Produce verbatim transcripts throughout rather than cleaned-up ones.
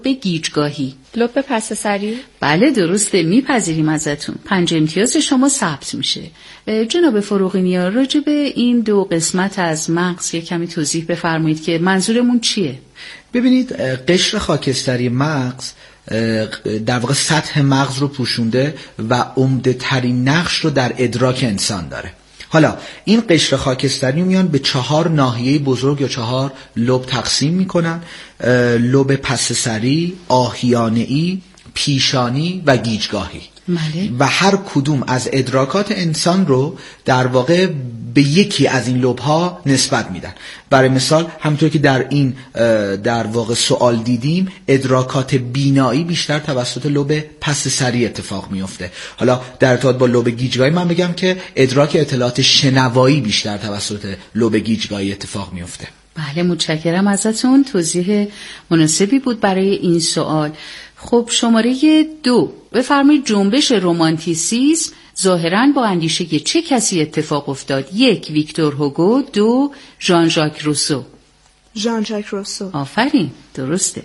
به گیجگاهی. لب پس سری؟ بله درسته، میپذیریم ازتون. پنج امتیاز شما ثبت میشه. جناب فروغینیا، راجع به این دو قسمت از مغز یک کمی توضیح بفرمایید که منظورمون چیه؟ ببینید، قشر خاکستری مغز در واقع سطح مغز رو پوشونده و عمده ترین نقش رو در ادراک انسان داره. حالا این قشر خاکستری میان به چهار ناحیه بزرگ یا چهار لب تقسیم میکنن: لب پس سری، آهیانه‌ای، پیشانی و گیجگاهی. ماله. و هر کدوم از ادراکات انسان رو در واقع به یکی از این لب‌ها نسبت میدن. برای مثال همونطور که در این در واقع سوال دیدیم، ادراکات بینایی بیشتر توسط لب پس سری اتفاق میفته. حالا در ارتباط با لب گیجگاهی من بگم که ادراک اطلاعات شنوایی بیشتر توسط لب گیجگاهی اتفاق میفته. بله متشکرم ازتون، توضیح مناسبی بود برای این سوال. خب شماره دو، بفرمایید جنبش رومانتیسیسم ظاهراً با اندیشه چه کسی اتفاق افتاد؟ یک، ویکتور هوگو. دو، ژان ژاک روسو. ژان ژاک روسو. آفرین، درسته.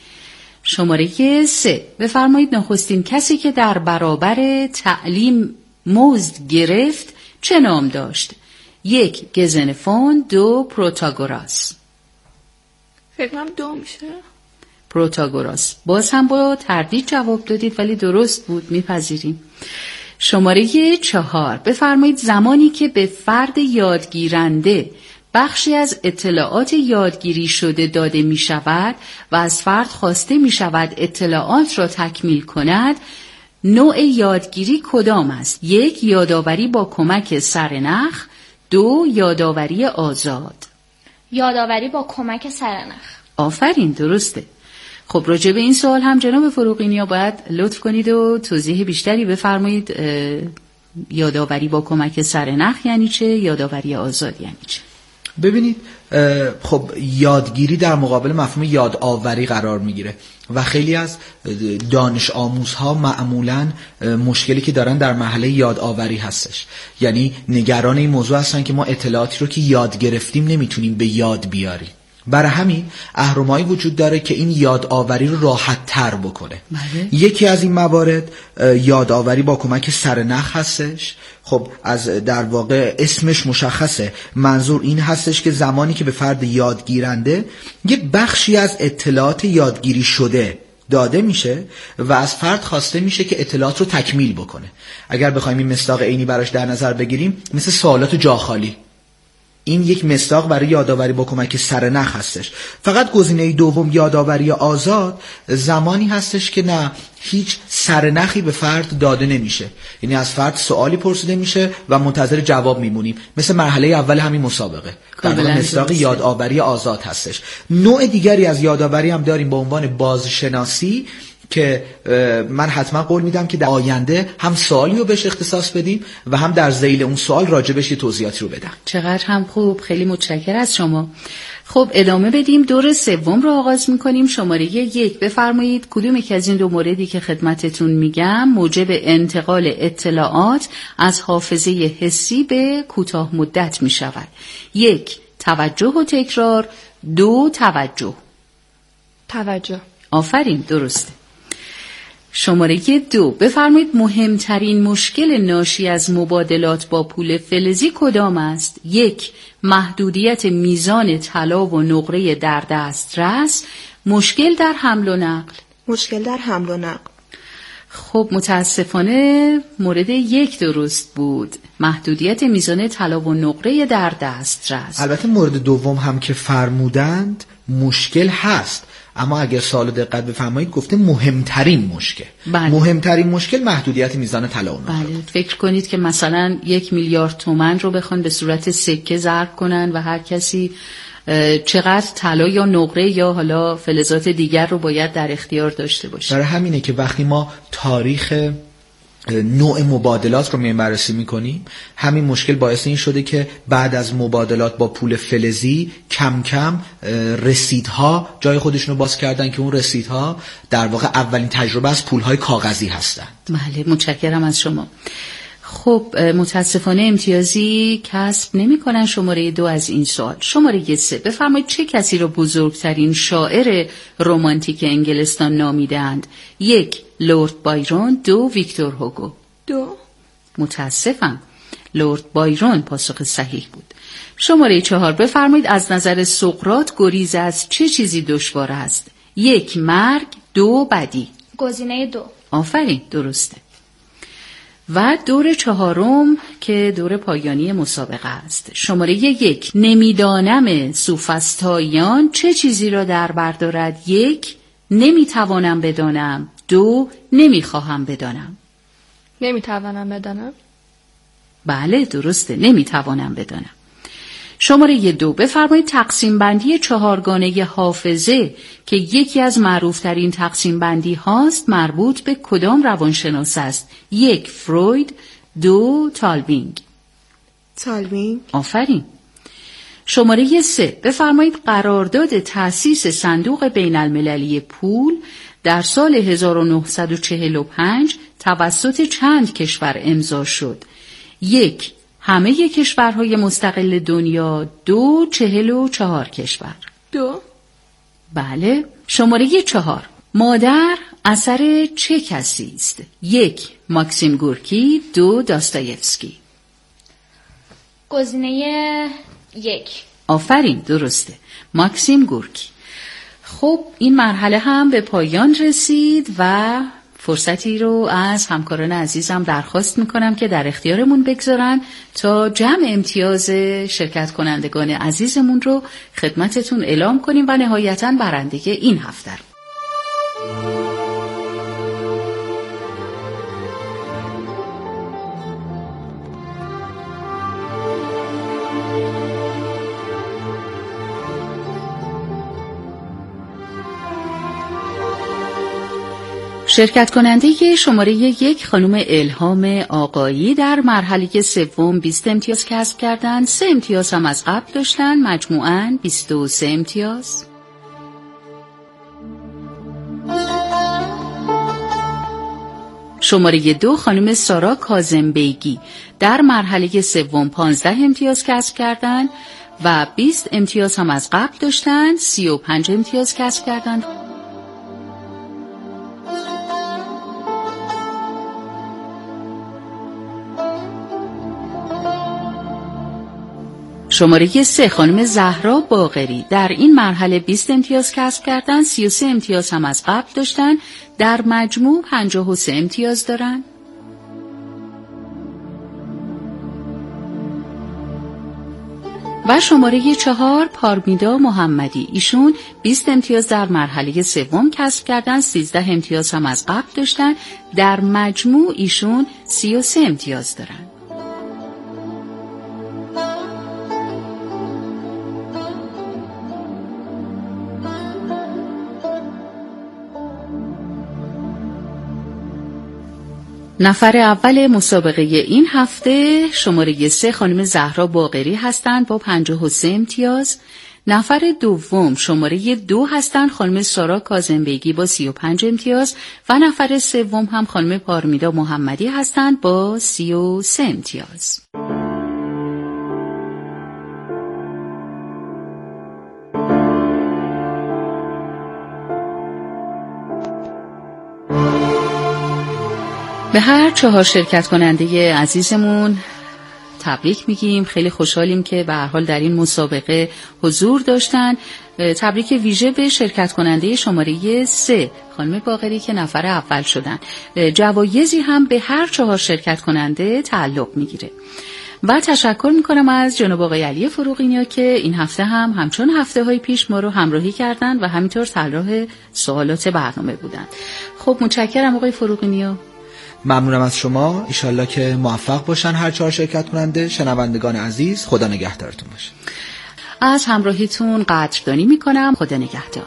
شماره سه، بفرمایید نخستین کسی که در برابر تعلیم مزد گرفت چه نام داشت؟ یک، گزنفون. دو، پروتاگوراس. فکرم دو میشه. پروتاگوراس. باز هم با تردید جواب دادید ولی درست بود، میپذیریم. شماره چهار، بفرمایید زمانی که به فرد یادگیرنده بخشی از اطلاعات یادگیری شده داده می شود و از فرد خواسته می شود اطلاعات را تکمیل کند، نوع یادگیری کدام است؟ یک، یادآوری با کمک سرنخ. دو، یادآوری آزاد. یادآوری با کمک سرنخ. آفرین، درسته. خب راجع به این سوال هم جناب فروغینیا باید لطف کنید و توضیح بیشتری بفرمایید. یادآوری با کمک سرنخ یعنی چه؟ یادآوری آزاد یعنی چه؟ ببینید، خب یادگیری در مقابل مفهوم یادآوری قرار میگیره و خیلی از دانش آموزها معمولاً مشکلی که دارن در مرحله یادآوری هستش. یعنی نگران این موضوع هستن که ما اطلاعاتی رو که یاد گرفتیم نمیتونیم به یاد بیاریم. برای همین اهرمایی وجود داره که این یادآوری رو راحت تر بکنه. بله. یکی از این موارد یادآوری با کمک سرنخ هستش. خب از در واقع اسمش مشخصه، منظور این هستش که زمانی که به فرد یادگیرنده یه بخشی از اطلاعات یادگیری شده داده میشه و از فرد خواسته میشه که اطلاعات رو تکمیل بکنه. اگر بخوایم این مصداق عینی براش در نظر بگیریم، مثل سوالات جاخالی، این یک مصداق برای یادآوری با کمک سرنخ هستش. فقط گزینه دوم، یادآوری آزاد، زمانی هستش که نه هیچ سرنخی به فرد داده نمیشه، یعنی از فرد سوالی پرسیده میشه و منتظر جواب میمونیم، مثل مرحله اول همین مسابقه. در واقع مصداق یادآوری آزاد هستش. نوع دیگری از یادآوری هم داریم به عنوان بازشناسی که من حتما قول میدم که در آینده هم سوالی رو بهش اختصاص بدیم و هم در ذیل اون سوال راجبش یه توضیحاتی رو بدم. چقدر هم خوب، خیلی متشکرم از شما. خب ادامه بدیم، دور سوم رو آغاز میکنیم. شماره یک، بفرمایید کدوم یک از این دو موردی که خدمتتون میگم موجب انتقال اطلاعات از حافظه حسی به کوتاه مدت میشود؟ یک، توجه و تکرار. دو، توجه. توجه. آفرین، درسته. شماره دو، بفرمایید مهمترین مشکل ناشی از مبادلات با پول فلزی کدام است؟ یک، محدودیت میزان طلا و نقره در دسترس. مشکل در حمل و نقل. مشکل در حمل و نقل. خب متاسفانه مورد یک درست بود، محدودیت میزان طلا و نقره در دسترس. البته مورد دوم هم که فرمودند مشکل هست، اما اگر سوالو دقت بفرمایید گفته مهمترین مشکل. بله. مهمترین مشکل محدودیت میزان طلا و نقره. بله. فکر کنید که مثلا یک میلیارد تومان رو بخوان به صورت سکه ضرب کنن و هر کسی چقدر طلا یا نقره یا حالا فلزات دیگر رو باید در اختیار داشته باشه. برای همینه که وقتی ما تاریخ نوع مبادلات رو میایم بررسی میکنیم، همین مشکل باعث این شده که بعد از مبادلات با پول فلزی کم کم رسیدها جای خودشون رو باز کردن که اون رسیدها در واقع اولین تجربه از پولهای کاغذی هستند. بله، متشکرم از شما. خب متاسفانه امتیازی کسب نمی کنن شماره دو از این سوال. شماره سه، بفرمایید چه کسی را بزرگترین شاعر رمانتیک انگلستان نامیدند؟ یک، لورد بایرون. دو، ویکتور هوگو. دو. متاسفم، لورد بایرون پاسخ صحیح بود. شماره چهار، بفرمایید از نظر سقراط گریز از چه چیزی دشوار است؟ یک، مرگ. دو، بدی. گزینه دو. آفرین، درسته. و دور چهارم که دور پایانی مسابقه است. شماره یک، نمیدانم سوفسطائیان چه چیزی را در بر دارد؟ یک، نمیتوانم بدانم. دو، نمیخواهم بدانم. نمیتوانم بدانم. بله درسته، نمیتوانم بدانم. شماره دو، بفرمایید تقسیم بندی چهارگانه حافظه که یکی از معروفترین تقسیم بندی هاست مربوط به کدام روانشناس است؟ یک، فروید. دو، تالبینگ. تالبینگ. آفرین. شماره سه، بفرمایید قرارداد تأسیس صندوق بین المللی پول در سال هزار و نهصد و چهل و پنج توسط چند کشور امضا شد؟ یک، همه کشورهای مستقل دنیا. دو، چهل و چهار کشور. دو. بله. شماره چهار، مادر اثر چه کسی است؟ یک، ماکسیم گورکی. دو، داستایفسکی. گزینه یک. آفرین، درسته، ماکسیم گورکی. خب این مرحله هم به پایان رسید و فرصتی رو از همکاران عزیزم درخواست میکنم که در اختیارمون بگذارن تا جمع امتیاز شرکت کنندگان عزیزمون رو خدمتتون اعلام کنیم و نهایتاً برنده این هفته رو. شرکت کننده شماره یک خانم الهام آقایی در مرحله سوم بیست امتیاز کسب کردند. سه امتیاز هم از قبل داشتن، مجموعاً بیست و سه امتیاز. شماره دو خانم سارا کاظم‌بیگی در مرحله سوم پانزده امتیاز کسب کردند و بیست امتیاز هم از قبل داشتن، سی و پنج امتیاز کسب کردند. شماره سه خانم زهرا باقری در این مرحله بیست امتیاز کسب کردن، سی و سه امتیاز هم از قبل داشتن، در مجموع پنجاه و سه امتیاز دارن. و شماره چهار پارمیدا محمدی، ایشون بیست امتیاز در مرحله سوم کسب کردن، سیزده امتیاز هم از قبل داشتن، در مجموع ایشون سی و سه امتیاز دارن. نفر اول مسابقه این هفته شماره سه خانم زهرا باقری هستند با پنجاه و سه امتیاز. نفر دوم شماره دو هستند خانم سارا کاظم‌بیگی با سی و پنج امتیاز و نفر سوم هم خانم پارمیدا محمدی هستند با سی و سه امتیاز. به هر چهار شرکت کننده عزیزمون تبریک میگیم. خیلی خوشحالیم که به هر حال در این مسابقه حضور داشتن. تبریک ویژه به شرکت کننده شماره سه خانم باقری که نفر اول شدن. جوایزی هم به هر چهار شرکت کننده تعلق میگیره. و تشکر میکنم از جناب آقای علی فروغی که این هفته هم همچون هفته های پیش ما رو همراهی کردن و همینطور طراح سوالات برنامه بودن. خب متشکرم آقای فروغی. ممنونم از شما. ایشالله که موفق باشن هر چهار شرکت کننده. شنوندگان عزیز خدا نگهدارتون باشه. از همراهیتون قدردانی میکنم. خدا نگهدار.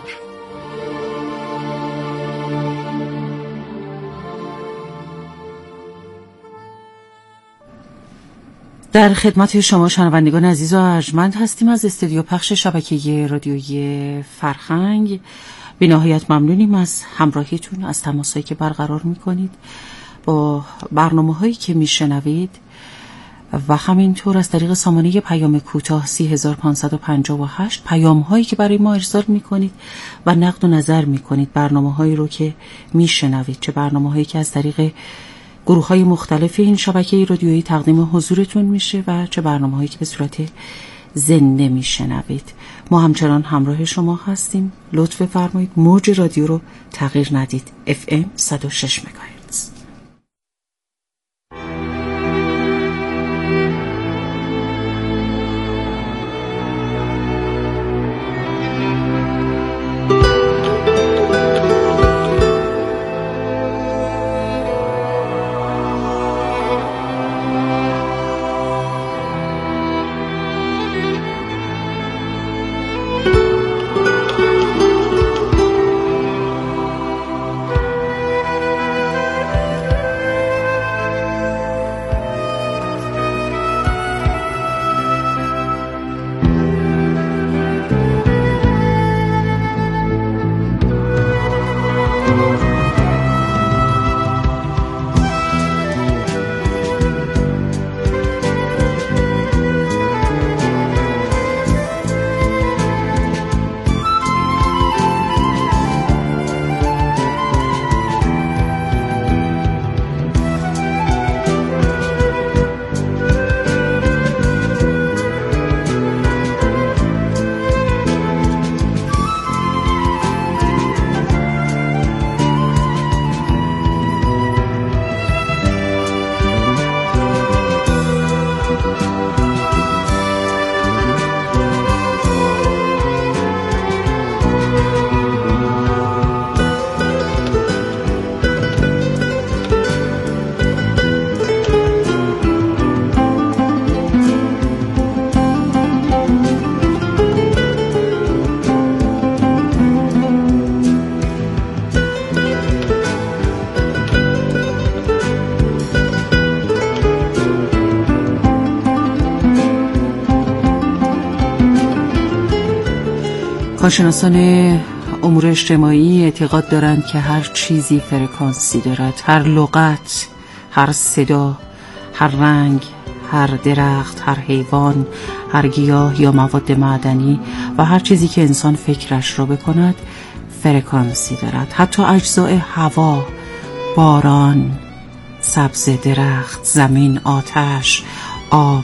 در خدمت شما شنوندگان عزیز و ارجمند هستیم از استودیو پخش شبکه رادیویی فرهنگ. به نهایت ممنونیم از همراهیتون، از تماسایی که برقرار میکنید با برنامه هایی که میشنوید و همینطور از طریق سامانه پیام کوتاه سی هزار و پانصد و پنجاه و هشت پیام هایی که برای ما ارسال میکنید و نقد و نظر میکنید، برنامه هایی رو که میشنوید، چه برنامه هایی که از طریق گروه های مختلف این شبکه رادیویی تقدیم حضورتون میشه و چه برنامه هایی که به صورت زنده میشنوید. ما همچنان همراه شما هستیم. لطف فرمایید موج رادیو رو تغییر ندید. اف ام صد و شش مگاهرتز. کارشناسان امور اجتماعی اعتقاد دارند که هر چیزی فرکانسی دارد. هر لغت، هر صدا، هر رنگ، هر درخت، هر حیوان، هر گیاه یا مواد معدنی و هر چیزی که انسان فکرش را بکند فرکانسی دارد. حتی اجزای هوا، باران، سبز درخت، زمین، آتش، آب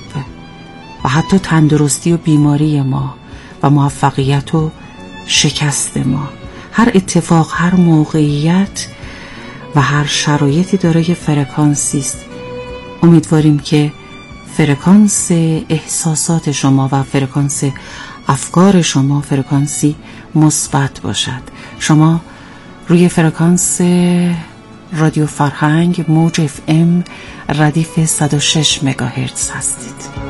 و حتی تندرستی و بیماری ما و موفقیت و شکست ما، هر اتفاق، هر موقعیت و هر شرایطی دارای فرکانسی است. امیدواریم که فرکانس احساسات شما و فرکانس افکار شما فرکانسی مثبت باشد. شما روی فرکانس رادیو فرهنگ موج اف ام ردیف صد و شش مگاهرتز هستید.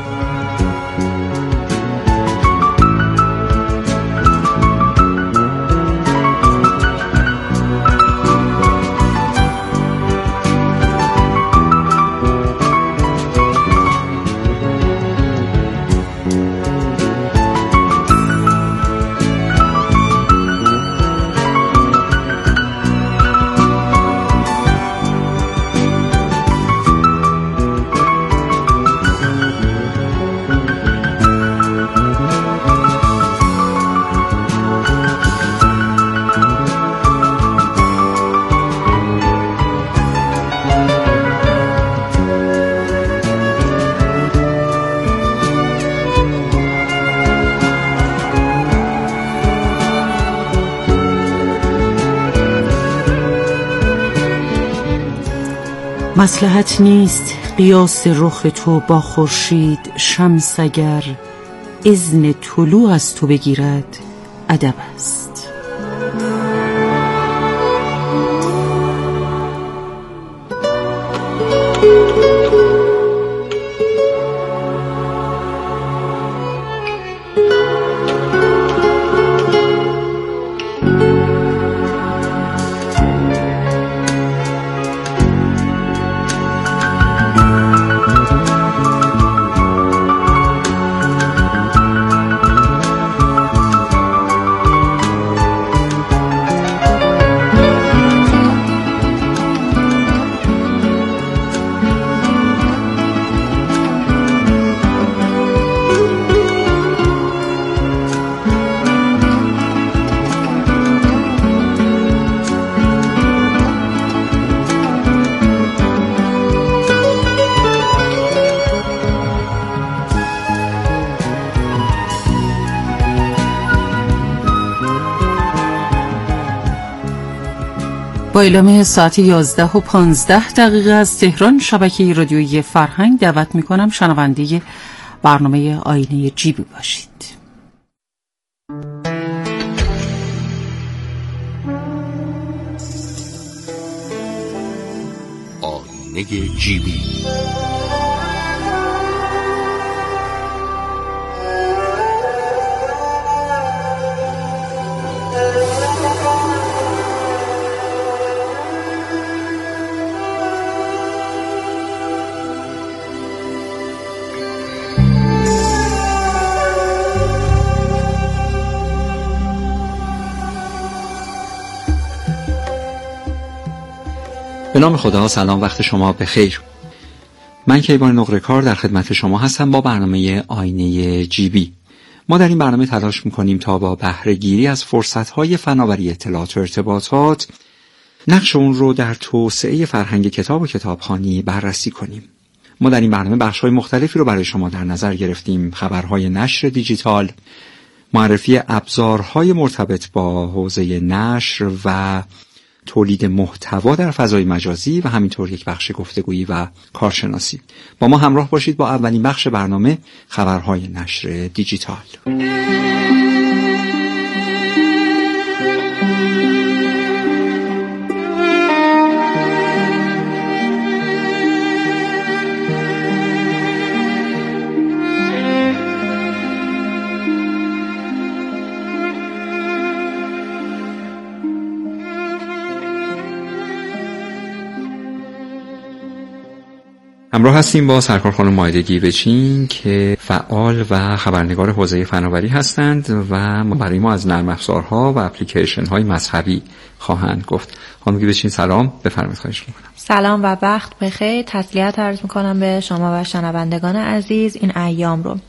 مصلحت نیست قیاس رخ تو با خورشید، شمس اگر اذن طلوع از تو بگیرد ادب است. با اعلام ساعت یازده و پانزده دقیقه از تهران، شبکه رادیویی فرهنگ دعوت میکنم شنونده برنامه آینه جیبی باشید. آینه جیبی. به نام خدا، سلام، وقت شما بخیر. من کیوان نقره‌کار در خدمت شما هستم با برنامه آینه جیبی. ما در این برنامه تلاش می‌کنیم تا با بهره گیری از فرصت‌های فناوری اطلاعات و ارتباطات نقش اون رو در توسعه فرهنگ کتاب و کتابخوانی بررسی کنیم. ما در این برنامه بخش‌های مختلفی رو برای شما در نظر گرفتیم: خبرهای نشر دیجیتال، معرفی ابزارهای مرتبط با حوزه نشر و تولید محتوا در فضای مجازی و همینطور یک بخش گفتگویی و کارشناسی. با ما همراه باشید با اولین بخش برنامه، خبرهای نشر دیجیتال. همراه هستیم با سرکار خانم مائده گیوچین که فعال و خبرنگار حوزه فناوری هستند و برای ما از نرم افزارها و اپلیکیشن های مذهبی خواهند گفت. خانم گیوچین سلام، بفرمایید. خواهش می‌کنم. سلام و وقت بخیر. تسلیت عرض می‌کنم به شما و شنوندگان عزیز این ایام رو.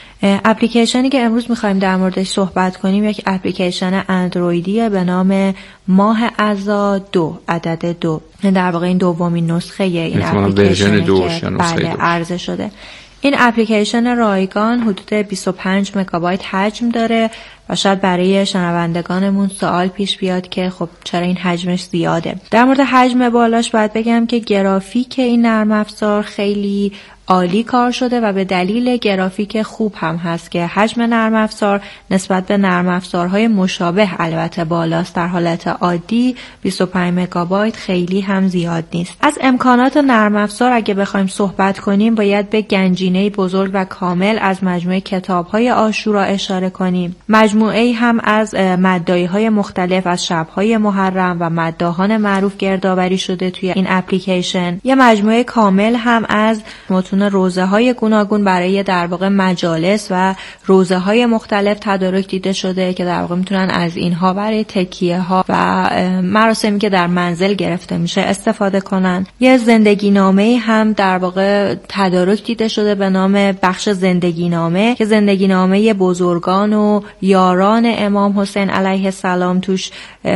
اپلیکیشنی که امروز می‌خوایم در موردش صحبت کنیم یک اپلیکیشن اندرویدیه به نام ماه عزا دو، عدد دو. در واقع این دومین نسخه این اپلیکیشن که بله عرضه شده. این اپلیکیشن رایگان حدود بیست و پنج مگابایت حجم داره و شاید برای شنوندگانمون سوال پیش بیاد که خب چرا این حجمش زیاده. در مورد حجم بالاش باید بگم که گرافیک این نرم افزار خیلی عالی کار شده و به دلیل گرافیک خوب هم هست که حجم نرم افزار نسبت به نرم افزارهای مشابه البته بالاست. در حالت عادی بیست و پنج مگابایت خیلی هم زیاد نیست. از امکانات نرم افزار اگه بخوایم صحبت کنیم باید به گنجینه بزرگ و کامل از مجموعه کتاب‌های عاشورا اشاره کنیم. مجموعه هم از مداحی‌های مختلف از شب‌های محرم و مداحان معروف گردآوری شده توی این اپلیکیشن. یه مجموعه کامل هم از متون روزه های گوناگون برای در واقع مجالس و روزه های مختلف تدارک دیده شده که در واقع میتونن از اینها برای تکیه ها و مراسمی که در منزل گرفته میشه استفاده کنن. یه زندگی نامه هم در واقع تدارک دیده شده به نام بخش زندگی نامه که زندگی نامه بزرگان و یاران امام حسین علیه السلام توش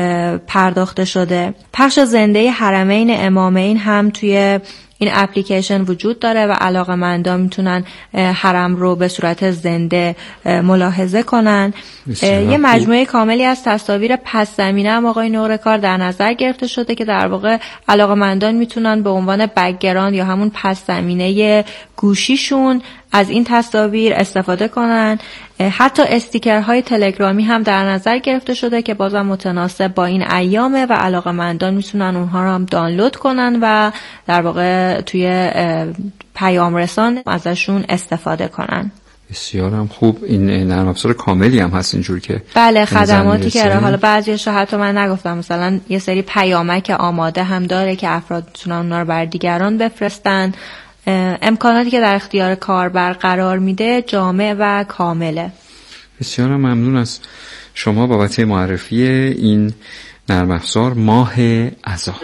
پرداخته شده. پخش زنده حرمین امامین هم توی این اپلیکیشن وجود داره و علاقه‌مندان میتونن حرم رو به صورت زنده ملاحظه کنن. یه مجموعه کاملی از تصاویر پس زمینه هم آقای نقره‌کار در نظر گرفته شده که در واقع علاقه‌مندان میتونن به عنوان بک‌گراند یا همون پس زمینه گوشیشون از این تصاویر استفاده کنن. حتی استیکرهای تلگرامی هم در نظر گرفته شده که بازم متناسب با این ایامه و علاقه‌مندان میتونن اونها رو هم دانلود کنن و در واقع توی پیام رسان ازشون استفاده کنن. بسیار هم خوب. این نرم افزار کاملی هم هست اینجور که بله خدماتی که حالا بعضیش حتی من نگفتم، مثلا یه سری پیامک آماده هم داره که افراد میتونن اونها رو بر دیگران بفرستن. امکاناتی که در اختیار کاربر قرار میده جامع و کامله. بسیار ممنون از شما بابت معرفی این نرم افزار ماه عزا.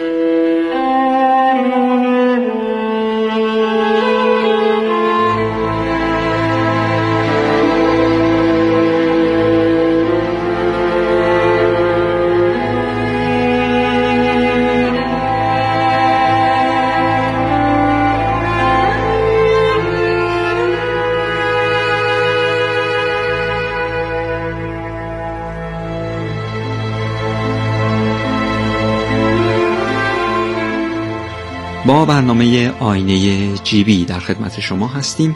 با برنامه آینه جیبی در خدمت شما هستیم.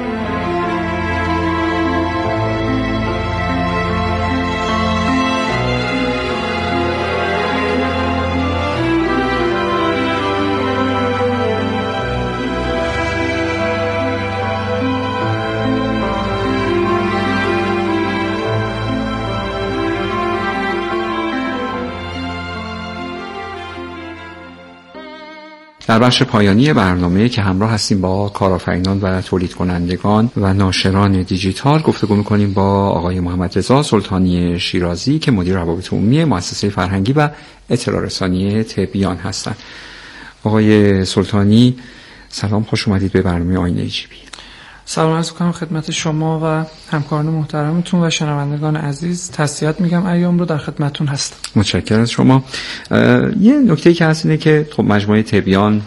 در بخش پایانی برنامه که همراه هستیم با کارآفرینان و تولید کنندگان و ناشران دیجیتال گفتگو می‌کنیم با آقای محمد رضا سلطانی شیرازی که مدیر روابط عمومی مؤسسه فرهنگی و اطلاع رسانی تبیان هستند. آقای سلطانی سلام، خوش اومدید به برنامه آینه جیبی. سلام عرض می‌کنم خدمت شما و همکاران محترمتون و شنوندگان عزیز. تسلیت میگم ایام رو در خدمتتون هستم. متشکرم از شما. یه نکته که هست اینه که خب مجموعه تبیان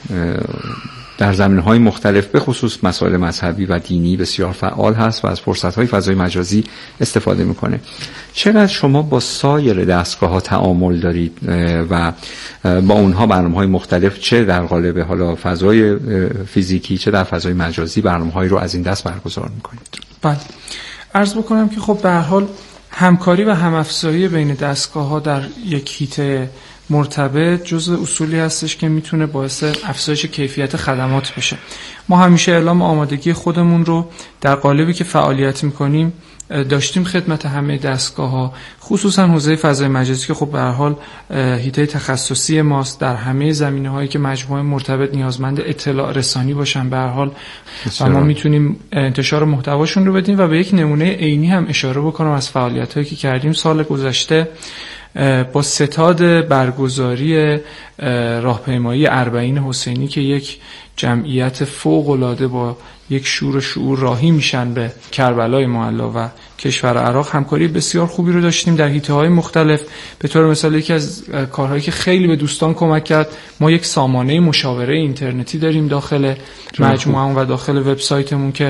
در زمینه‌های مختلف به خصوص مسائل مذهبی و دینی بسیار فعال هست و از فرصت‌های فضای مجازی استفاده می‌کنه. چقدر شما با سایر دستگاه‌ها تعامل دارید و با اونها برنامه‌های مختلف چه در قالب حالا فضای فیزیکی چه در فضای مجازی برنامه‌هایی رو از این دست برگزار می‌کنید؟ بله. عرض بکنم که خب به هر حال همکاری و هم‌افزایی بین دستگاه‌ها در یک هیته مرتبط جزء اصولی هستش که میتونه باعث افزایش کیفیت خدمات بشه. ما همیشه اعلام آمادگی خودمون رو در قالبی که فعالیت میکنیم داشتیم خدمت همه دستگاه‌ها، خصوصا حوزه فضای مجازی که خب به هر حال حیطه تخصصی ماست در همه زمینه‌هایی که مجموعه مرتبط نیازمند اطلاع رسانی باشن به هر حال و ما میتونیم انتشار محتواشون رو بدیم. و به یک نمونه عینی هم اشاره بکنم از فعالیت‌هایی که کردیم سال گذشته با ستاد برگزاری راهپیمایی اربعین حسینی که یک جمعیت فوق‌العاده با یک شور و شعور راهی میشن به کربلای معلا و کشور عراق همکاری بسیار خوبی رو داشتیم در حیطه‌های مختلف. به طور مثال یکی از کارهایی که خیلی به دوستان کمک کرد، ما یک سامانه مشاوره اینترنتی داریم داخل مجموعه و داخل وبسایتمون که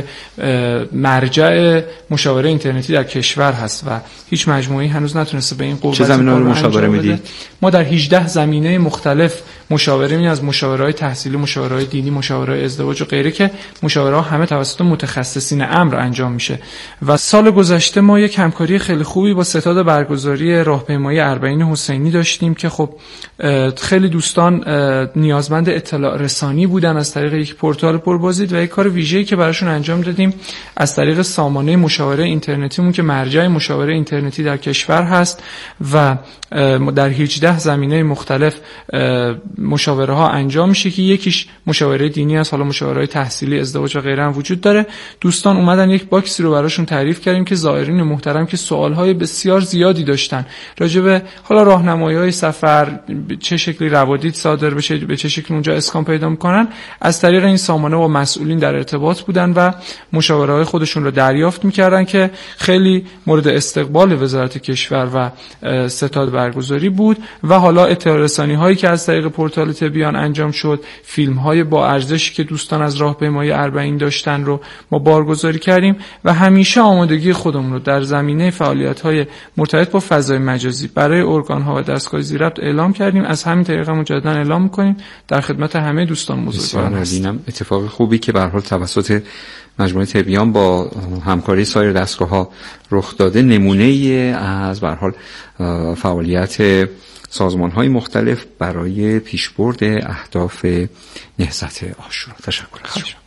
مرجع مشاوره اینترنتی در کشور هست و هیچ مجموعه‌ای هنوز نتونسته به این قوت. چه زمینه‌ای رو مشاوره میدید؟ ما در هجده زمینه مختلف مشاوره می از مشاوره‌های تحصیلی، مشاوره‌های دینی، مشاوره‌های ازدواج و غیره که مشاوره‌ها همه توسط متخصصین امر انجام میشه. و سال گذشته ما یک همکاری خیلی خوبی با ستاد برگزاری راهپیمایی اربعین حسینی داشتیم که خب خیلی دوستان نیازمند اطلاع رسانی بودن از طریق یک پورتال پربازدید و یک کار ویژه‌ای که براشون انجام دادیم از طریق سامانه مشاوره اینترنتیمون که مرجع مشاوره اینترنتی در کشور هست و در هجده زمینه مختلف مشاوره ها انجام میشه که یکیش مشاوره دینی است، حالا مشاوره‌های تحصیلی، ازدواج و غیره هم وجود داره. دوستان اومدن یک باکسی رو براشون تعریف کردیم که زائرین محترم که سوالهای بسیار زیادی داشتن راجع به حالا راهنمایی‌های سفر، چه شکلی روادید صادر بشه، به چه شکلی اونجا اسکان پیدا می‌کنن، از طریق این سامانه با مسئولین در ارتباط بودن و مشاوره‌های خودشون رو دریافت می‌کردن که خیلی مورد استقبال وزارت کشور و ستاد برگزاری بود. و حالا اطلاع رسانی‌هایی که از طریق پورتال تبیان انجام شد، فیلم‌های با ارزشی که دوستان از راهپیمایی اربعین داشتن رو ما بارگذاری کردیم و همیشه آمادگی خودمون رو در زمینه فعالیت‌های مرتبط با فضای مجازی برای ارگان‌ها و دستگاه ذی‌ربط اعلام کردیم. از همین طریق مجددا اعلام می‌کنیم در خدمت همه دوستان بزرگواران هستیم. اتفاق خوبی که به هر حال توسط مجموعه تبیان با همکاری سایر دستگاه‌ها رخ داده نمونه‌ای از به هر حال فعالیت سازمان‌های مختلف برای پیشبرد اهداف نهضت عاشورا. تشکر از شما.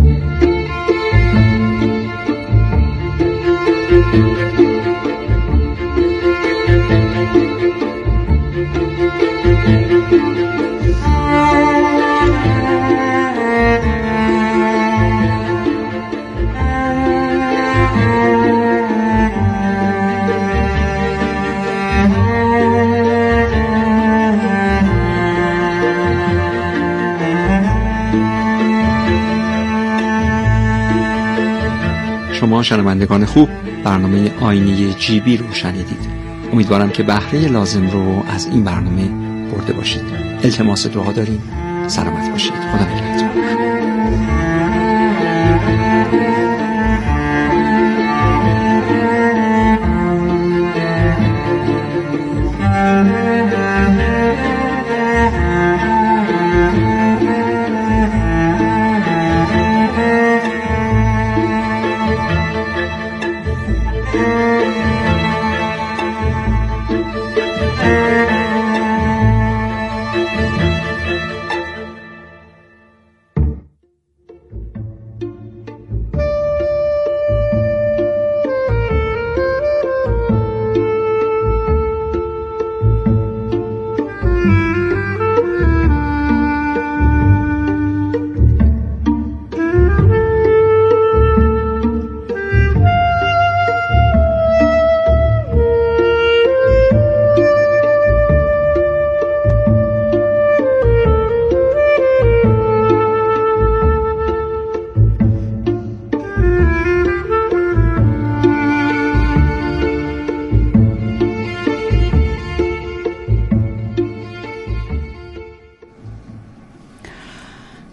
شما شنوندگان خوب برنامه آینه جیبی رو شنیدید. امیدوارم که بهره لازم رو از این برنامه برده باشید. التماس دعا داریم. سلامت باشید. خدا نگهدار.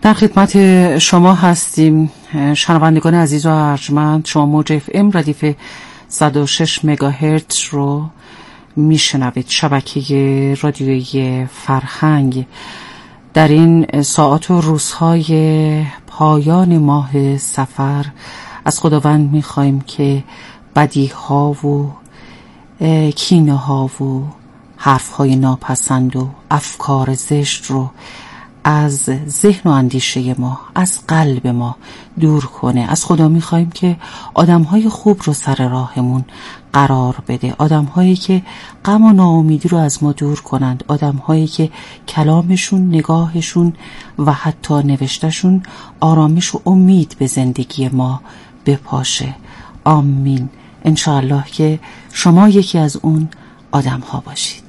در خدمت شما هستیم شنوندگان عزیز و ارجمند. شما موج اف ام ردیف صد و شش مگاهرتز رو میشنوید، شبکه رادیویی فرهنگ. در این ساعات و روزهای پایان ماه صفر از خداوند میخوایم که بدی ها و کینه ها و حرف های ناپسند و افکار زشت رو از ذهن و اندیشه ما، از قلب ما دور کنه. از خدا میخوایم که آدمهای خوب رو سر راهمون قرار بده، آدمهایی که غم و ناامیدی رو از ما دور کنند، آدمهایی که کلامشون، نگاهشون و حتی نوشتشون آرامش و امید به زندگی ما بپاشه. آمین. انشاءالله که شما یکی از اون آدمها باشید.